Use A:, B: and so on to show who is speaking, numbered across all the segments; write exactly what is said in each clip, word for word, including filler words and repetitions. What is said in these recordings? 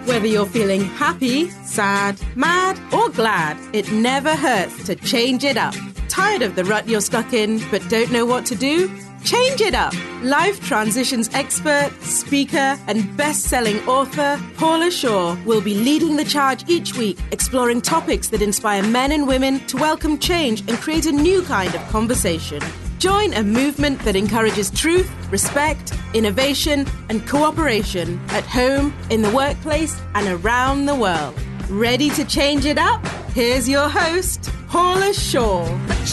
A: Whether you're feeling happy, sad, mad, or glad, it never hurts to change it up. Tired of the rut you're stuck in, but don't know what to do? Change it up. Life transitions expert, speaker, and best-selling author Paula Shaw will be leading the charge each week, exploring topics that inspire men and women to welcome change and create a new kind of conversation. Join a movement that encourages truth, respect, innovation, and cooperation at home, in the workplace, and around the world. Ready to change it up? Here's your host, Paula Shaw.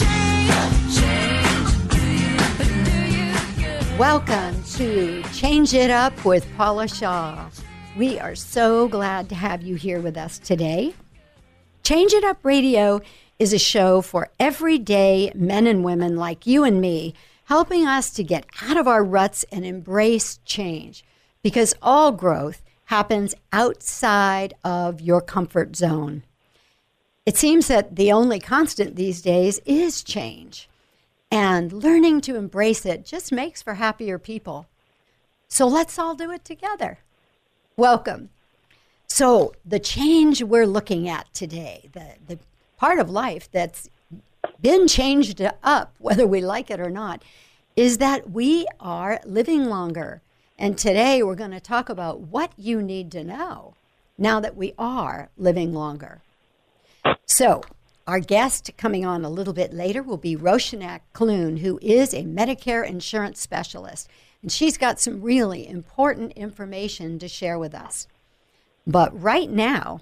B: Welcome to Change It Up with Paula Shaw. We are so glad to have you here with us today. Change It Up Radio is a show for everyday men and women like you and me, helping us to get out of our ruts and embrace change, because all growth happens outside of your comfort zone. It seems that the only constant these days is change, and learning to embrace it just makes for happier people. So let's all do it together. Welcome. So the change we're looking at today, the, the part of life that's been changed up, whether we like it or not, is that we are living longer. And today we're going to talk about what you need to know now that we are living longer. So our guest coming on a little bit later will be Roshanak Clune, who is a Medicare insurance specialist. And she's got some really important information to share with us. But right now,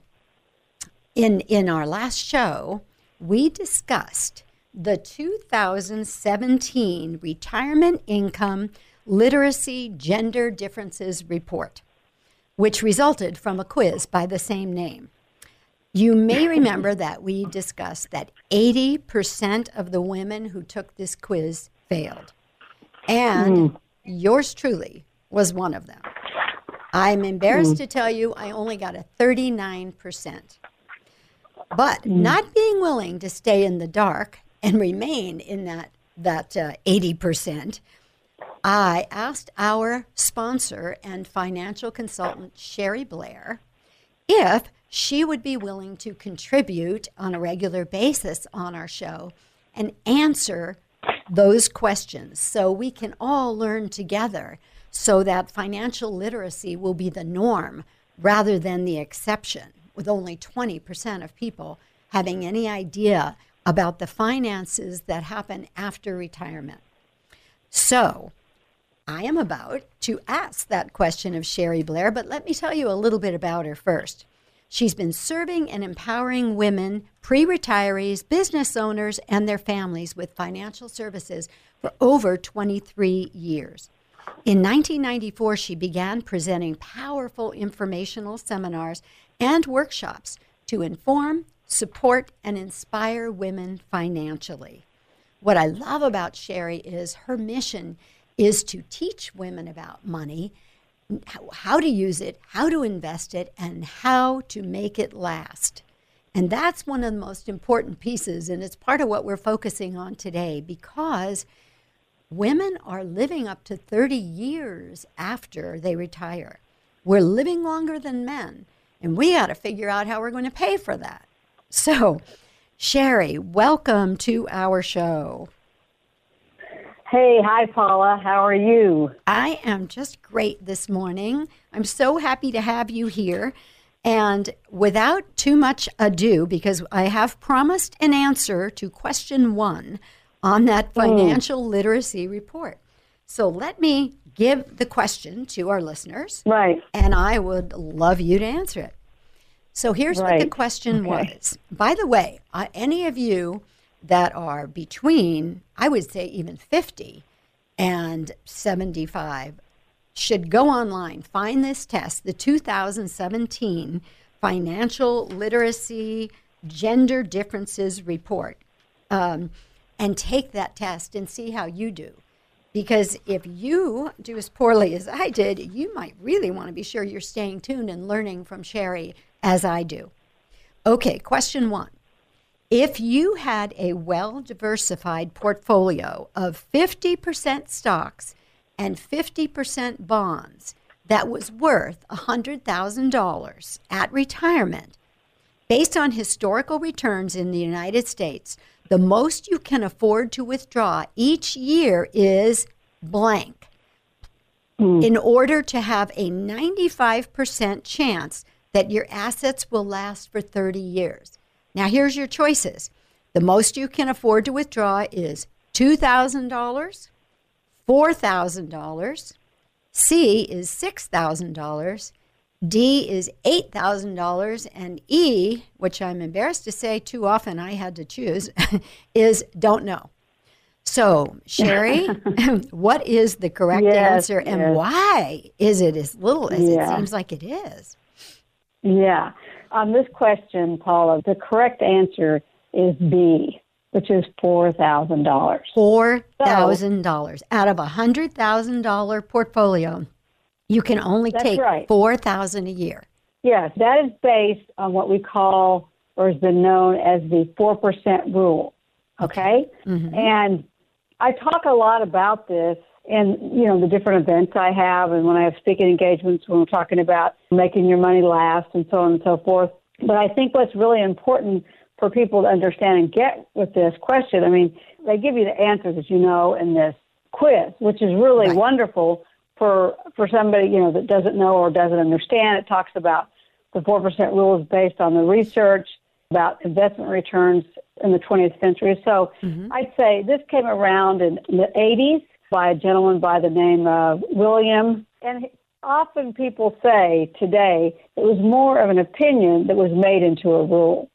B: In in our last show, we discussed the two thousand seventeen Retirement Income Literacy Gender Differences Report, which resulted from a quiz by the same name. You may remember that we discussed that eighty percent of the women who took this quiz failed. And mm. yours truly was one of them. I'm embarrassed mm. to tell you I only got a thirty-nine percent. But mm. not being willing to stay in the dark and remain in that, that uh, eighty percent, I asked our sponsor and financial consultant, Sherry Blair, if she would be willing to contribute on a regular basis on our show and answer those questions so we can all learn together, so that financial literacy will be the norm rather than the exception, with only twenty percent of people having any idea about the finances that happen after retirement. So I am about to ask that question of Sherry Blair, but let me tell you a little bit about her first. She's been serving and empowering women, pre-retirees, business owners, and their families with financial services for over twenty-three years. In nineteen ninety-four, she began presenting powerful informational seminars and workshops to inform, support, and inspire women financially. What I love about Sherry is her mission is to teach women about money, how to use it, how to invest it, and how to make it last. And that's one of the most important pieces, and it's part of what we're focusing on today, because women are living up to thirty years after they retire. We're living longer than men, and we got to figure out how we're going to pay for that. So, Sherry, welcome to our show.
C: Hey, hi, Paula. How are you?
B: I am just great this morning. I'm so happy to have you here. And without too much ado, because I have promised an answer to question one on that financial mm. literacy report. So let me give the question to our listeners.
C: Right.
B: And I would love you to answer it. So here's right. what the question okay. was. By the way, uh, any of you that are between, I would say even fifty and seventy-five, should go online, find this test, the two thousand seventeen Financial Literacy Gender Differences Report, um, and take that test and see how you do. Because if you do as poorly as I did, you might really want to be sure you're staying tuned and learning from Sherry as I do. Okay, question one. If you had a well-diversified portfolio of fifty percent stocks and fifty percent bonds, that was worth one hundred thousand dollars at retirement, based on historical returns in the United States, the most you can afford to withdraw each year is blank. Mm. In order to have a ninety-five percent chance that your assets will last for thirty years. Now, here's your choices. The most you can afford to withdraw is two thousand dollars, four thousand dollars, C is six thousand dollars, D is eight thousand dollars, and E, which I'm embarrassed to say too often I had to choose, is don't know. So, Sherry, what is the correct
C: yes,
B: answer, and
C: yes.
B: why is it as little as
C: yeah.
B: it seems like it is?
C: Yeah. On this question, Paula, the correct answer is B, which is four thousand dollars.
B: four thousand dollars. Out of a one hundred thousand dollars portfolio, you can only
C: That's
B: take
C: right.
B: four thousand dollars a year.
C: Yes, that is based on what we call, or has been known as the four percent rule, okay?
B: Mm-hmm.
C: And I talk a lot about this in, you know, the different events I have and when I have speaking engagements when we're talking about making your money last and so on and so forth. But I think what's really important for people to understand and get with this question, I mean, they give you the answers, as you know, in this quiz, which is really
B: right.
C: wonderful for for somebody, you know, that doesn't know or doesn't understand. It talks about the four percent rule is based on the research about investment returns in the twentieth century. So mm-hmm. I'd say this came around in the eighties by a gentleman by the name of William. And often people say today it was more of an opinion that was made into a rule.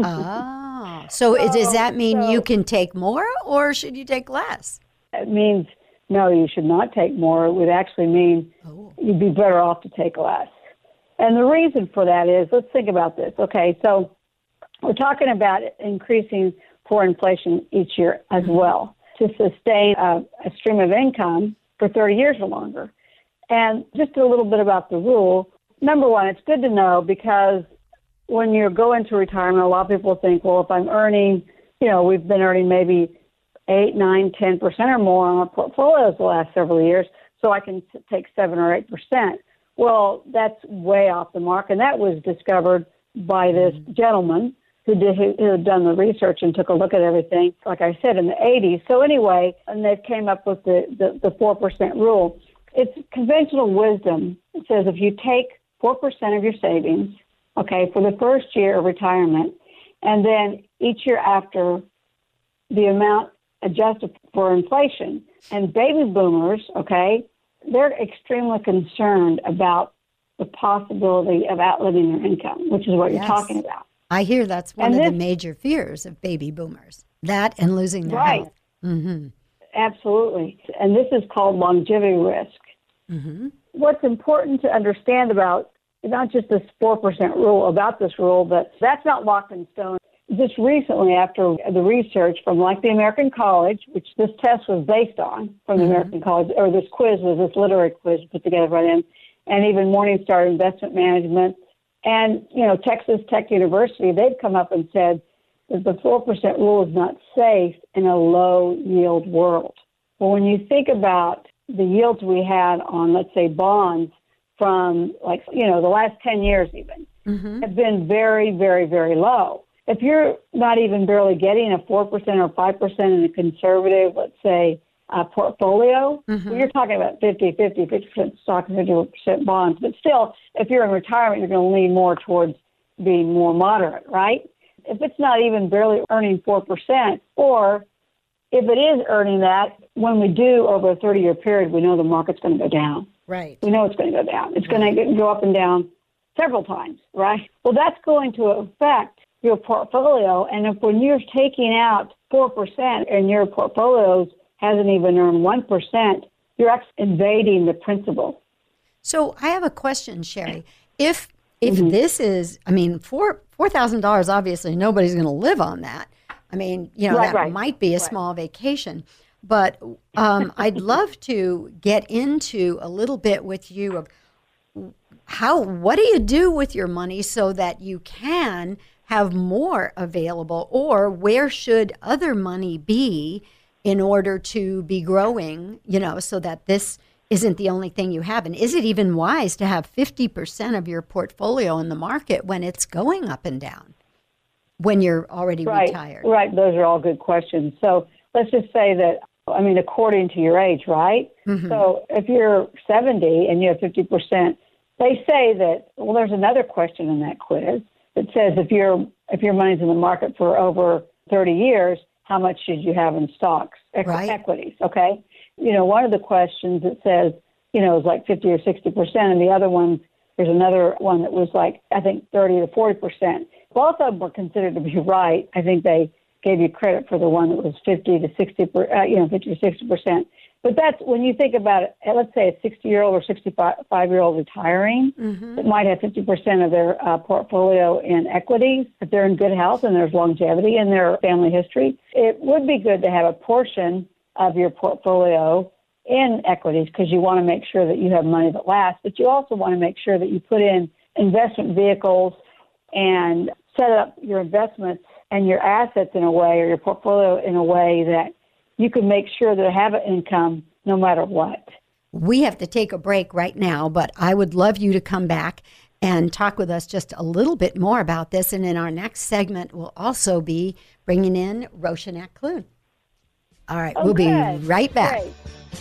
B: Oh, so, so does that mean so, you can take more or should you take less?
C: It means, no, you should not take more. It would actually mean oh. you'd be better off to take less. And the reason for that is, let's think about this. Okay, so we're talking about increasing for inflation each year as mm-hmm. well to sustain a, a stream of income for thirty years or longer. And just a little bit about the rule. Number one, it's good to know because when you go into retirement, a lot of people think, well, if I'm earning, you know, we've been earning maybe eight, nine, ten percent or more on our portfolios the last several years, so I can t- take seven or eight percent. Well, that's way off the mark, and that was discovered by this gentleman who did who, who had done the research and took a look at everything, like I said, in the eighties. So anyway, and they came up with the, the, the four percent rule. It's conventional wisdom. It says if you take four percent of your savings, okay, for the first year of retirement, and then each year after, the amount adjusted for inflation. And baby boomers, okay, they're extremely concerned about the possibility of outliving their income, which is what yes. you're talking about.
B: I hear that's one
C: and
B: of
C: this,
B: the major fears of baby boomers, that and losing their
C: right.
B: health. Mm-hmm.
C: Absolutely. And this is called longevity risk.
B: Mm-hmm.
C: What's important to understand about not just this four percent rule, about this rule, but that's not locked in stone. Just recently, after the research from like the American College, which this test was based on, from the mm-hmm. American College, or this quiz was this literary quiz put together by them, and even Morningstar Investment Management, and, you know, Texas Tech University, they've come up and said that the four percent rule is not safe in a low-yield world. Well, when you think about the yields we had on, let's say, bonds from, like, you know, the last ten years even, mm-hmm. have been very, very, very low. If you're not even barely getting a four percent or five percent in a conservative, let's say, uh, portfolio, mm-hmm. well, you're talking about fifty, fifty, fifty percent stocks and fifty percent bonds. But still, if you're in retirement, you're going to lean more towards being more moderate, right? If it's not even barely earning four percent, or if it is earning that, when we do over a thirty-year period, we know the market's going to go down.
B: Right.
C: We know it's going to go down. It's
B: right.
C: going to go up and down several times, right? Well, that's going to affect your portfolio. And if when you're taking out four percent and your portfolios hasn't even earned one percent, you're actually invading the principal.
B: So I have a question, Sherry. If if
C: mm-hmm.
B: this is, I mean, four four thousand dollars, obviously nobody's going to live on that. I mean, you know,
C: right,
B: that
C: right.
B: might be a
C: right.
B: small vacation. But um, I'd love to get into a little bit with you of how, what do you do with your money so that you can have more available, or where should other money be in order to be growing, you know, so that this isn't the only thing you have. And is it even wise to have fifty percent of your portfolio in the market when it's going up and down, when you're already
C: right,
B: retired?
C: Right. Those are all good questions. So let's just say that, I mean, according to your age, right? Mm-hmm. So if you're seventy and you have fifty percent, they say that, well, there's another question in that quiz that says if your if your money's in the market for over thirty years, how much should you have in stocks, equ-
B: right.
C: equities, okay? You know, one of the questions that says, you know, is like fifty or sixty percent, and the other one, there's another one that was like, I think, thirty to forty percent. Both of them were considered to be right. I think they gave you credit for the one that was fifty to sixty, uh, you know, fifty to sixty percent. But that's, when you think about it, let's say a sixty-year-old or sixty-five-year-old retiring, mm-hmm. that might have fifty percent of their uh, portfolio in equities, if they're in good health and there's longevity in their family history. It would be good to have a portion of your portfolio in equities because you want to make sure that you have money that lasts, but you also want to make sure that you put in investment vehicles and set up your investments and your assets in a way, or your portfolio in a way that you can make sure that have an income no matter what.
B: We have to take a break right now, but I would love you to come back and talk with us just a little bit more about this. And in our next segment, we'll also be bringing in Roshanak Clune. All right, okay. We'll be right back.
C: Great.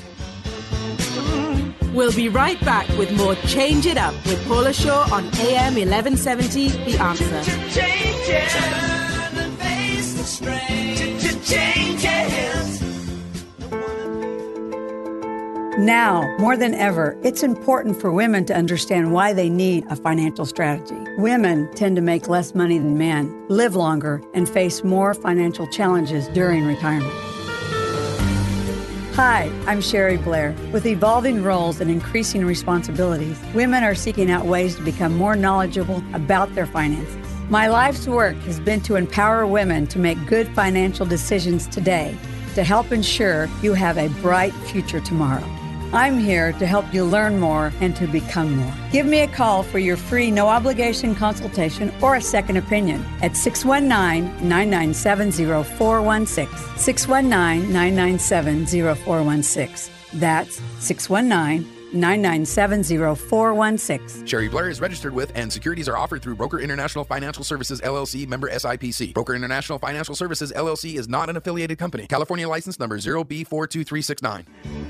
A: We'll be right back with more Change It Up with Paula Shaw on A M eleven seventy, The Answer.
D: Change it. Turn and face the strain. Change it.
E: Now, more than ever, it's important for women to understand why they need a financial strategy. Women tend to make less money than men, live longer, and face more financial challenges during retirement. Hi, I'm Sherry Blair. With evolving roles and increasing responsibilities, women are seeking out ways to become more knowledgeable about their finances. My life's work has been to empower women to make good financial decisions today to help ensure you have a bright future tomorrow. I'm here to help you learn more and to become more. Give me a call for your free no-obligation consultation or a second opinion at six one nine, nine nine seven, zero four one six, six one nine, nine nine seven, zero four one six. That's six one nine, nine nine seven, zero four one six.
F: Sherry Blair is registered with, and securities are offered through Broker International Financial Services, L L C, member S I P C. Broker International Financial Services, L L C is not an affiliated company. California license number zero B four two three six nine.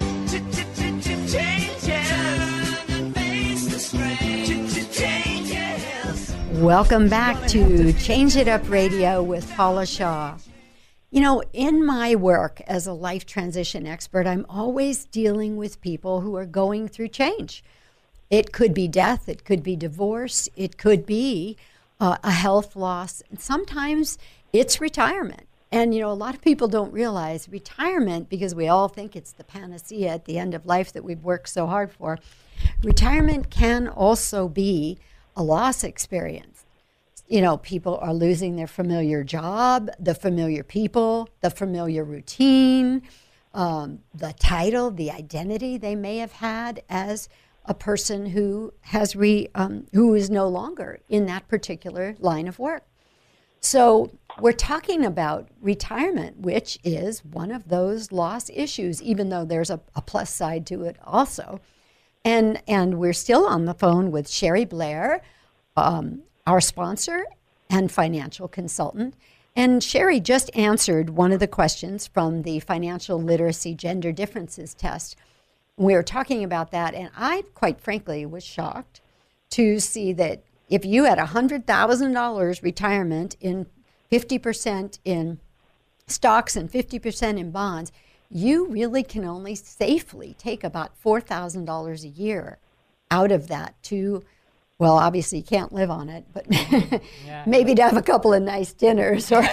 B: Welcome back to Change It Up Radio with Paula Shaw. You know, in my work as a life transition expert, I'm always dealing with people who are going through change. It could be death, it could be divorce, it could be uh, a health loss, and sometimes it's retirement. And, you know, a lot of people don't realize retirement, because we all think it's the panacea at the end of life that we've worked so hard for. Retirement can also be a loss experience. You know, people are losing their familiar job, the familiar people, the familiar routine, um, the title, the identity they may have had as a person who has re, um, who is no longer in that particular line of work. So we're talking about retirement, which is one of those loss issues, even though there's a, a plus side to it also. And and we're still on the phone with Sherry Blair, um, our sponsor and financial consultant. And Sherry just answered one of the questions from the Financial Literacy Gender Differences Test. We were talking about that, and I, quite frankly, was shocked to see that if you had one hundred thousand dollars retirement in fifty percent in stocks and fifty percent in bonds, you really can only safely take about four thousand dollars a year out of that to, well, obviously you can't live on it, but yeah. maybe to have a couple of nice dinners or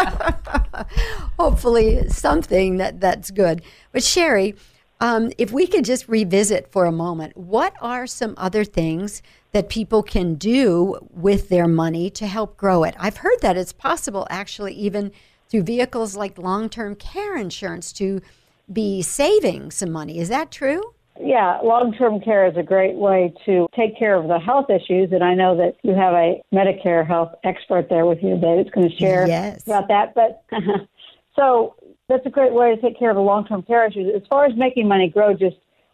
B: hopefully something that, that's good. But Sherry, um, if we could just revisit for a moment, what are some other things that people can do with their money to help grow it? I've heard that it's possible actually even through vehicles like long-term care insurance to be saving some money. Is that true?
C: Yeah, long-term care is a great way to take care of the health issues, and I know that you have a Medicare health expert there with you that's going to share
B: yes.
C: about that. But so that's a great way to take care of the long-term care issues. As far as making money grow, just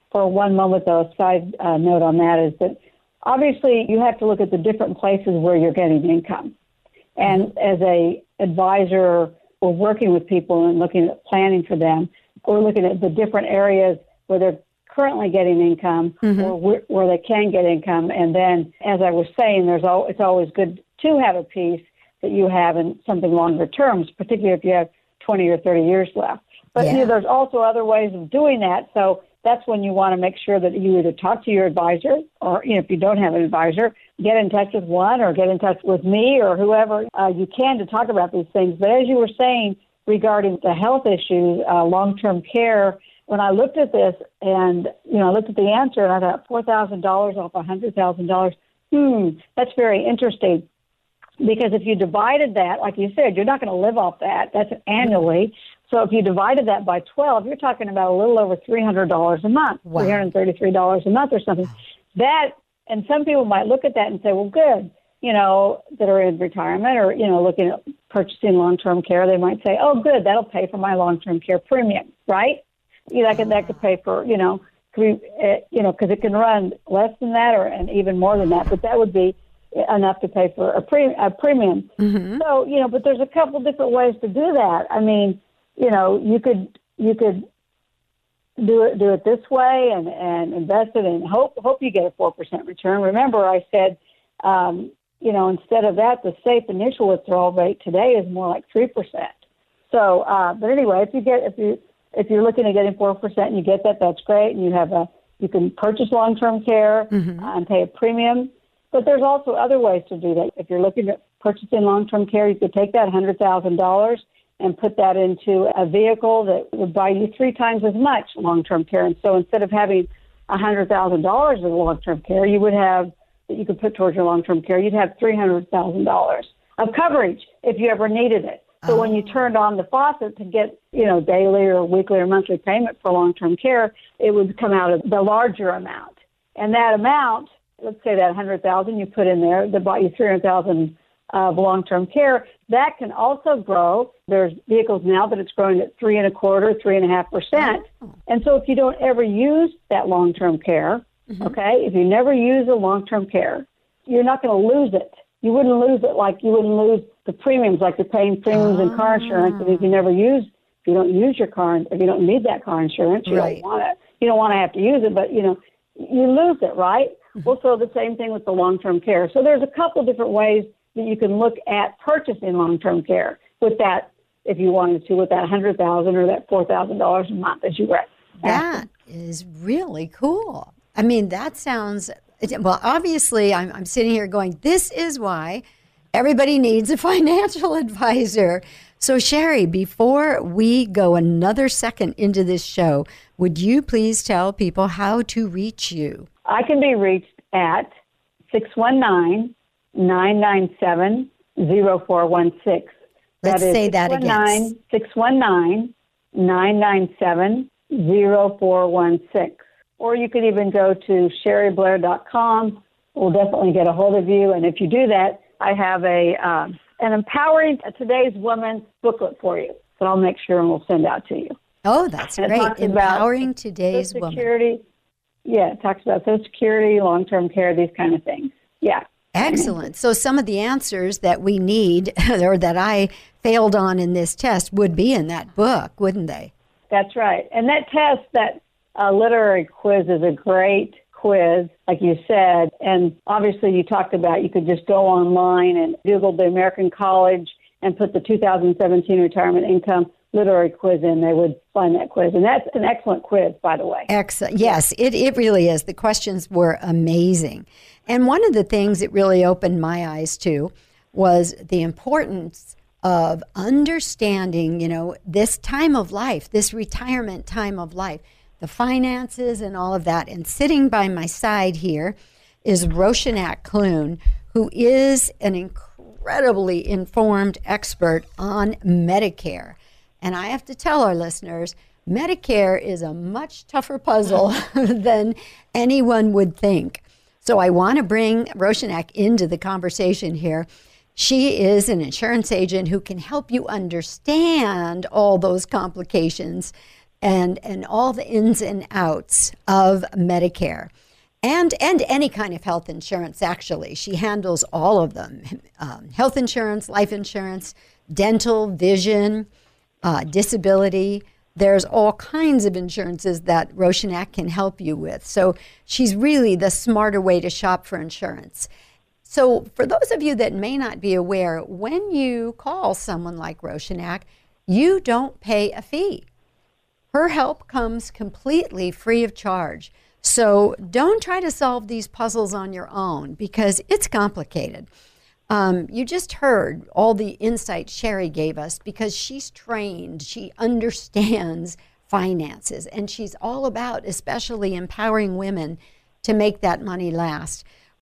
C: for one moment, though, a side uh, note on that is that obviously you have to look at the different places where you're getting income. And as a advisor, we're working with people and looking at planning for them. We're looking at the different areas where they're currently getting income mm-hmm. or where, where they can get income. And then, as I was saying, there's al- it's always good to have a piece that you have in something longer terms, particularly if you have twenty or thirty years left. But yeah. you know, there's also other ways of doing that. So that's when you want to make sure that you either talk to your advisor or, you know, if you don't have an advisor, get in touch with one or get in touch with me or whoever uh, you can to talk about these things. But as you were saying regarding the health issues, uh, long-term care, when I looked at this and, you know, I looked at the answer and I thought four thousand dollars off one hundred thousand dollars, hmm, that's very interesting. Because if you divided that, like you said, you're not going to live off that. That's annually. So if you divided that by twelve, you're talking about a little over three hundred dollars a month, wow. three hundred thirty-three dollars a month or something. That, and some people might look at that and say, well, good, you know, that are in retirement or, you know, looking at purchasing long-term care, they might say, oh, good, that'll pay for my long-term care premium, right? You know, that could, that could pay for, you know, could be, uh, you know, because it can run less than that or and even more than that, but that would be enough to pay for a, pre, a premium. Mm-hmm. So, you know, but there's a couple different ways to do that. I mean, you know, you could you could do it do it this way and, and invest it and hope hope you get a four percent return. Remember, I said, um, you know, instead of that, the safe initial withdrawal rate today is more like three percent. So, uh, but anyway, if you get if you if you're looking at getting four percent and you get that, that's great. And you have a you can purchase long term care mm-hmm. uh, and pay a premium. But there's also other ways to do that. If you're looking at purchasing long term care, you could take that one hundred thousand dollars and put that into a vehicle that would buy you three times as much long-term care. And so instead of having one hundred thousand dollars of long-term care, you would have, that you could put towards your long-term care, you'd have three hundred thousand dollars of coverage if you ever needed it. So oh. when you turned on the faucet to get, you know, daily or weekly or monthly payment for long-term care, it would come out of the larger amount. And that amount, let's say that one hundred thousand dollars you put in there, that bought you three hundred thousand dollars of long-term care, that can also grow. There's vehicles now that it's growing at three and a quarter, three and a half percent. And so if you don't ever use that long-term care, mm-hmm. okay, if you never use a long-term care, you're not going to lose it. You wouldn't lose it like you wouldn't lose the premiums, like you're paying premiums and car insurance. And if you never use, if you don't use your car, if you don't need that car insurance, you right. don't want it. You don't want to have to use it, but you know, you lose it, right? Mm-hmm. Well, so the same thing with the long-term care. So there's a couple different ways that you can look at purchasing long-term care with that, if you wanted to, with that one hundred thousand dollars or that four thousand dollars a month as you read.
B: That is really cool. I mean, that sounds, well, obviously I'm, I'm sitting here going, this is why everybody needs a financial advisor. So Sherry, before we go another second into this show, would you please tell people how to reach you?
C: I can be reached at six one nine, nine nine seven, zero four one six.
B: Let's that say that again.
C: six one nine, nine nine seven, zero four one six. Or you could even go to sherry blair dot com. We'll definitely get a hold of you. And if you do that, I have a uh, an Empowering Today's Woman booklet for you that I'll make sure and we'll send out to you.
B: Oh, that's and great. Empowering Today's Woman.
C: Security. Yeah, it talks about Social Security, long-term care, these kind of things. Yeah.
B: Excellent. So some of the answers that we need or that I failed on in this test would be in that book, wouldn't they?
C: That's right. And that test, that uh, literary quiz is a great quiz, like you said. And obviously you talked about you could just go online and Google the American College and put the two thousand seventeen retirement income literary quiz in. They would find that quiz. And that's an excellent quiz, by the way.
B: Excellent. Yes, it, it really is. The questions were amazing. And one of the things that really opened my eyes to was the importance of understanding, you know, this time of life, this retirement time of life, the finances and all of that. And sitting by my side here is Roshanak Clune, who is an incredibly informed expert on Medicare. And I have to tell our listeners, Medicare is a much tougher puzzle than anyone would think. So I want to bring Roshanak into the conversation here. She is an insurance agent who can help you understand all those complications and, and all the ins and outs of Medicare. And, and any kind of health insurance, actually. She handles all of them. Um, health insurance, life insurance, dental, vision, uh, disability. There's all kinds of insurances that Roshanak can help you with. So she's really the smarter way to shop for insurance. So for those of you that may not be aware, when you call someone like Roshanak, you don't pay a fee. Her help comes completely free of charge. So don't try to solve these puzzles on your own because it's complicated. Um, you just heard all the insight Sherry gave us because she's trained, she understands finances, and she's all about especially empowering women to make that money last.